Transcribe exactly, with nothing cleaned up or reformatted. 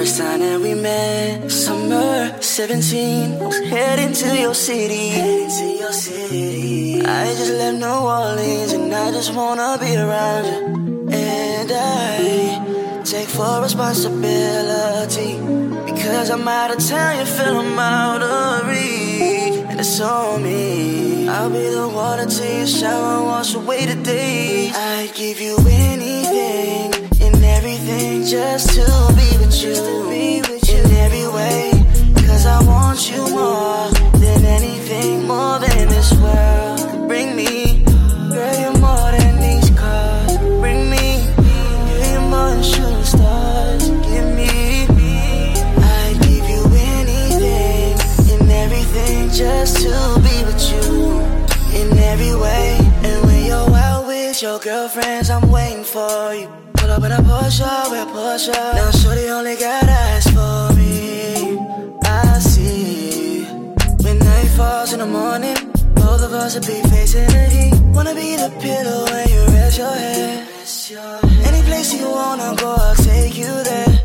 first time that we met, summer seventeen, I was heading to your city. Heading to your city. I just left New Orleans and I just wanna be around you. And I take full responsibility, because I'm out of town, you feel I'm out of reach. And it's on me. I'll be the water till your shower wash away the days. I'd give you anything and everything just to be with you, in every way. Cause I want you more than anything, more than this world could bring me. Girl, you're more than these cars bring me. Girl, you're more than shooting stars. Give me, I'd give you anything and everything just to be with you, in every way. And when you're out with your girlfriends, I'm waiting for you. Pull up in a Porsche, we're Porsche. Now shorty only got eyes for me. I see. When night falls in the morning, both of us will be facing the heat. Wanna be the pillow when you rest your head. Any place you wanna go, I'll take you there.